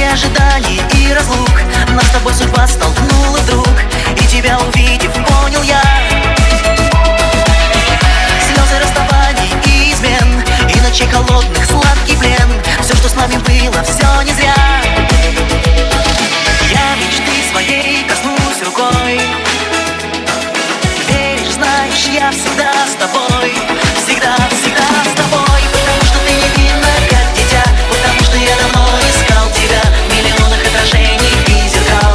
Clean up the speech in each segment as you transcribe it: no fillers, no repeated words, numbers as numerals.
Среди ожиданий и разлук нас с тобой судьба столкнула вдруг, и тебя увидев, понял я слезы расставаний и измен, и ночей холодных сладкий плен. Все, что с нами было, все не зря. Я мечты своей коснусь рукой. Веришь, знаешь, я всегда с тобой. Всегда, всегда с тобой. Потому что ты невинна, как дитя. Потому что я давно искал тебя в миллионах отражений и зеркал.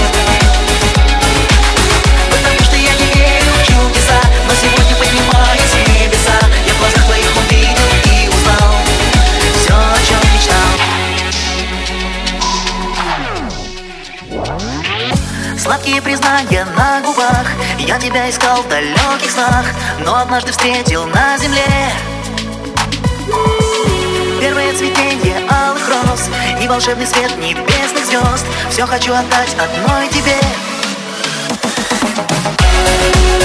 Потому что я не верю в чудеса, но сегодня поднимаюсь в небеса. Я в глазах твоих увидел и узнал все, о чем мечтал. Сладкие признания на губах, я тебя искал в далеких снах, но однажды встретил на земле. Первое цветение алых роз и волшебный свет небесных звезд. Все хочу отдать одной тебе.